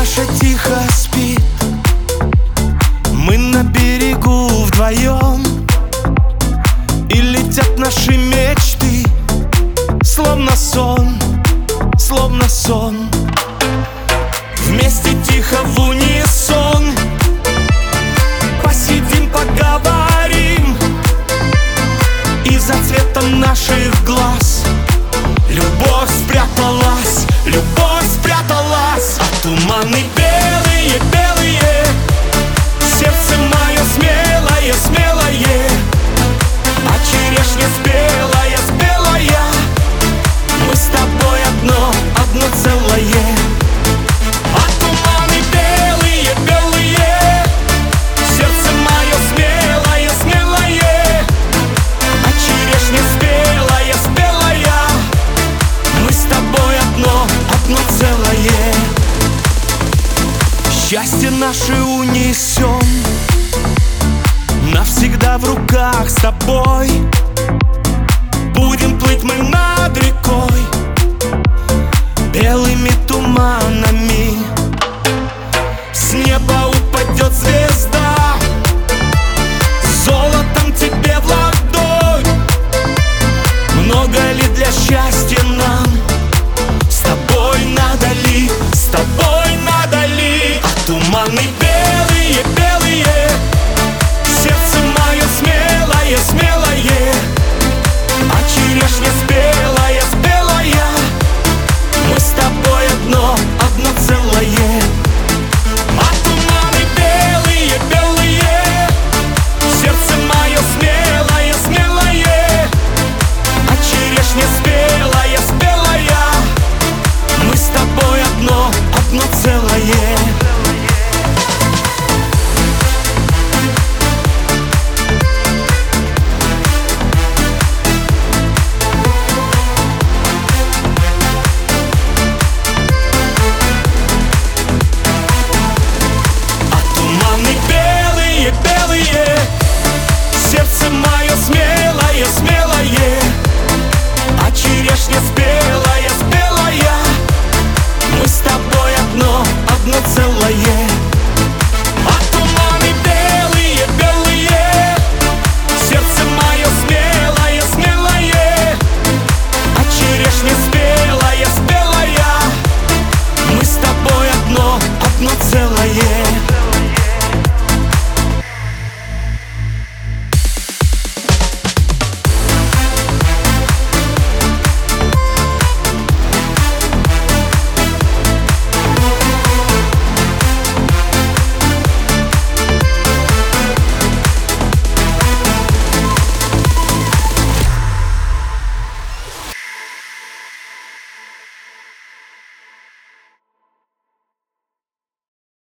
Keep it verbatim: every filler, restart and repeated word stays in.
наша тихо спит. Мы на берегу вдвоем, и летят наши мечты, словно сон, словно сон. Вместе тихо в унисон посидим, поговорим, и за цветом наших глаз любовь спряталась, любовь спряталась. А туманы белые, белые, сердце мое смелое, смелое, а черешня спелая, спелая, мы с тобой одно, одно целое. А туманы белые, белые, сердце мое смелое, смелое, а черешня спелая, спелая, мы с тобой одно, одно целое. Счастье наше унесем навсегда в руках с тобой. Будем плыть мы над рекой белыми туманами. С неба упадет звезда золотом тебе в ладонь. Много ли для счастья нам? С тобой надо ли, с тобой надо ли? А туманы белые, белые, сердце мое смелое, смелое, а черешня спелая, спелая, мы с тобой одно, одно целое. А туманы белые, белые, сердце мое смелое, смелое, а черешня спелая.